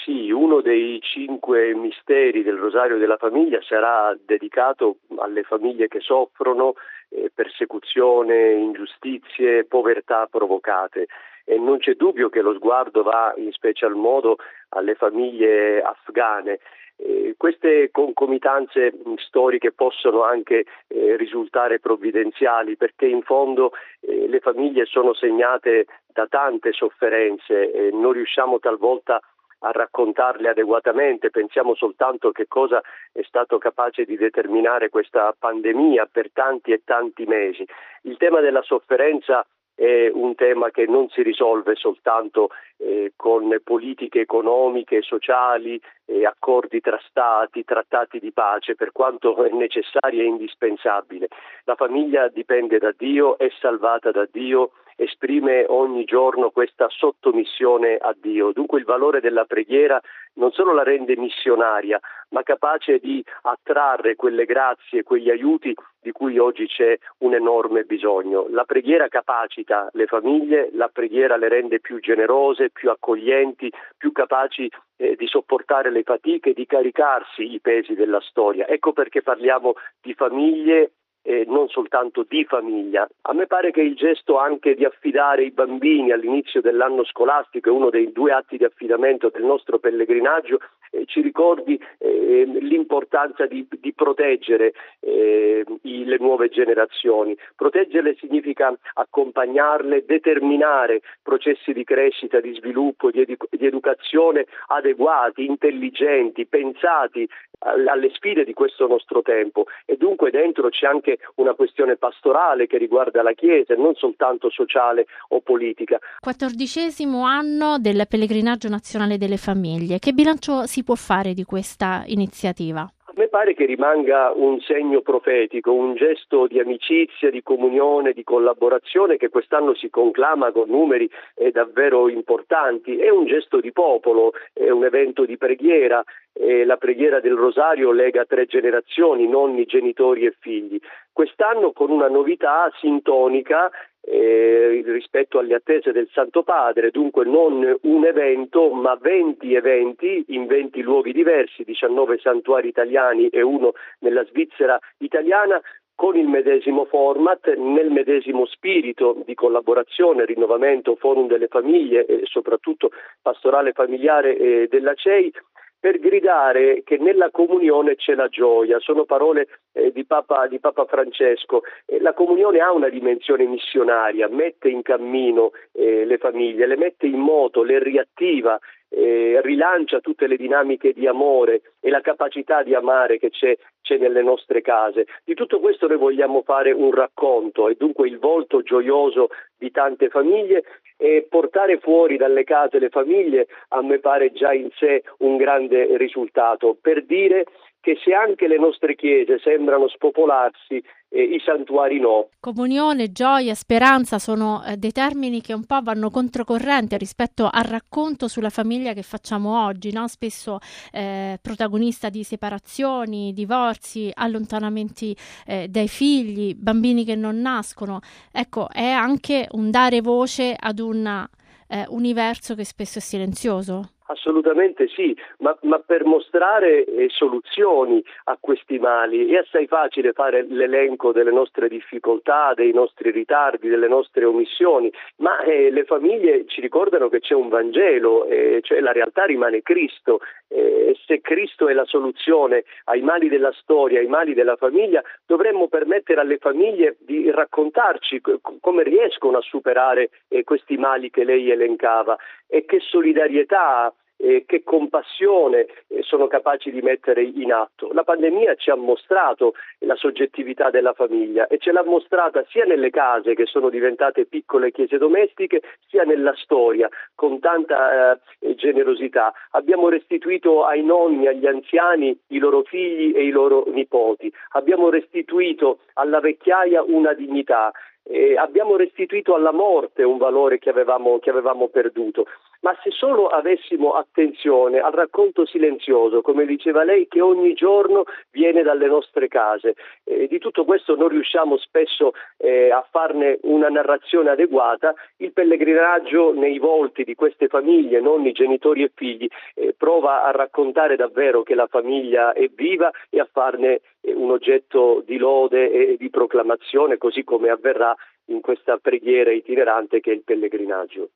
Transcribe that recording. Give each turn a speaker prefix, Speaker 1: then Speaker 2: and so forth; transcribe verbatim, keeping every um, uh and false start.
Speaker 1: sì, uno dei cinque misteri del Rosario della Famiglia sarà dedicato alle famiglie che soffrono eh, persecuzione, ingiustizie, povertà provocate. E non c'è dubbio che lo sguardo va in special modo alle famiglie afghane. Eh, queste concomitanze storiche possono anche eh, risultare provvidenziali, perché in fondo eh, le famiglie sono segnate da tante sofferenze e non riusciamo talvolta a raccontarle adeguatamente. Pensiamo soltanto che cosa è stato capace di determinare questa pandemia per tanti e tanti mesi. Il tema della sofferenza è un tema che non si risolve soltanto eh, con politiche economiche, sociali, eh, accordi tra stati, trattati di pace, per quanto è necessaria e indispensabile. La famiglia dipende da Dio, è salvata da Dio, esprime ogni giorno questa sottomissione a Dio. Dunque il valore della preghiera non solo la rende missionaria, ma capace di attrarre quelle grazie, quegli aiuti di cui oggi c'è un enorme bisogno. La preghiera capacita le famiglie, la preghiera le rende più generose, più accoglienti, più capaci eh, di sopportare le fatiche, di caricarsi i pesi della storia. Ecco perché parliamo di famiglie e non soltanto di famiglia. A me pare che il gesto anche di affidare i bambini all'inizio dell'anno scolastico è uno dei due atti di affidamento del nostro pellegrinaggio, eh, ci ricordi eh, l'importanza di, di proteggere eh, i, le nuove generazioni. Proteggerle significa accompagnarle, determinare processi di crescita, di sviluppo, di, edu- di educazione adeguati, intelligenti, pensati alle sfide di questo nostro tempo, e dunque dentro c'è anche una questione pastorale che riguarda la Chiesa e non soltanto sociale o politica.
Speaker 2: Quattordicesimo anno del Pellegrinaggio Nazionale delle Famiglie. Che bilancio si può fare di questa iniziativa?
Speaker 1: A me pare che rimanga un segno profetico, un gesto di amicizia, di comunione, di collaborazione che quest'anno si conclama con numeri eh, davvero importanti. È un gesto di popolo, è un evento di preghiera. Eh, la preghiera del Rosario lega tre generazioni, nonni, genitori e figli. Quest'anno con una novità sintonica Eh, rispetto alle attese del Santo Padre, dunque non un evento ma venti eventi in venti luoghi diversi, diciannove santuari italiani e uno nella Svizzera italiana, con il medesimo format, nel medesimo spirito di collaborazione, rinnovamento, forum delle famiglie e soprattutto pastorale familiare eh, della C E I, per gridare che nella comunione c'è la gioia. Sono parole eh, di, Papa, di Papa Francesco. Eh, la comunione ha una dimensione missionaria, mette in cammino eh, le famiglie, le mette in moto, le riattiva, eh, rilancia tutte le dinamiche di amore e la capacità di amare che c'è, c'è nelle nostre case. Di tutto questo noi vogliamo fare un racconto, e dunque il volto gioioso di tante famiglie, e portare fuori dalle case le famiglie a me pare già in sé un grande risultato, per dire che se anche le nostre chiese sembrano spopolarsi, eh, i santuari no.
Speaker 2: Comunione, gioia, speranza sono eh, dei termini che un po' vanno controcorrente rispetto al racconto sulla famiglia che facciamo oggi, no? Spesso eh, protagonista di separazioni, divorzi, allontanamenti eh, dai figli, bambini che non nascono. Ecco, è anche un dare voce ad un eh, universo che spesso è silenzioso.
Speaker 1: Assolutamente sì, ma, ma per mostrare eh, soluzioni a questi mali è assai facile fare l'elenco delle nostre difficoltà, dei nostri ritardi, delle nostre omissioni, ma eh, le famiglie ci ricordano che c'è un Vangelo, eh, cioè la realtà rimane Cristo. Eh, se Cristo è la soluzione ai mali della storia, ai mali della famiglia, dovremmo permettere alle famiglie di raccontarci c- come riescono a superare eh, questi mali che lei elencava, e che solidarietà, eh, che compassione eh, sono capaci di mettere in atto. La pandemia ci ha mostrato la soggettività della famiglia, e ce l'ha mostrata sia nelle case, che sono diventate piccole chiese domestiche, sia nella storia, con tanta eh, generosità. Abbiamo restituito ai nonni, agli anziani, i loro figli e i loro nipoti. Abbiamo restituito alla vecchiaia una dignità. Eh, abbiamo restituito alla morte un valore che avevamo, che avevamo perduto. ma se solo avessimo attenzione al racconto silenzioso, come diceva lei, che ogni giorno viene dalle nostre case. Eh, di tutto questo non riusciamo spesso eh, a farne una narrazione adeguata. Il pellegrinaggio nei volti di queste famiglie, nonni, genitori e figli, eh, prova a raccontare davvero che la famiglia è viva e a farne eh, un oggetto di lode e di proclamazione, così come avverrà in questa preghiera itinerante che è il pellegrinaggio.